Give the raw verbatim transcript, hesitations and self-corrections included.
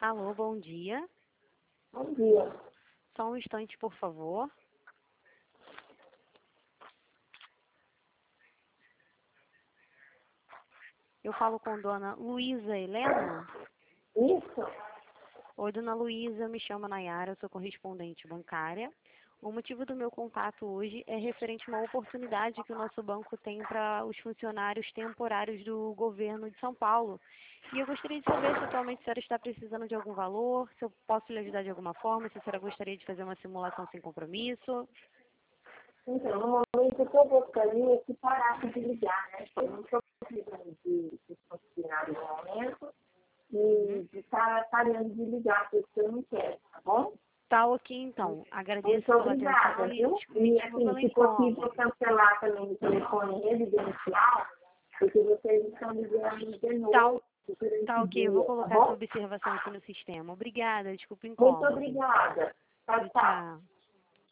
Alô, bom dia. Bom dia. Só um instante, por favor. Eu falo com dona Luísa Helena. Isso? Oi, dona Luísa, eu me chamo Nayara, eu sou correspondente bancária. O motivo do meu contato hoje é referente a uma oportunidade que o nosso banco tem para os funcionários temporários do governo de São Paulo. E eu gostaria de saber se atualmente a senhora está precisando de algum valor, se eu posso lhe ajudar de alguma forma, se a senhora gostaria de fazer uma simulação sem compromisso. Então, no momento o que eu gostaria é que parasse de ligar, né? Eu não estou precisando de, de funcionário no momento e de estar parando de ligar, porque eu não quero, tá bom? Tá ok, então. Agradeço Muito pela obrigada, atenção e viu? E desculpa assim, pelo se possível, incômodo. cancelar também o telefone residencial, porque vocês estão ligando de Tá, novo durante tá o ok, eu vou dia, tá colocar essa bom? observação aqui no sistema. Obrigada, desculpa o Muito incômodo. obrigada. Tchau, Tchau, tchau. tchau.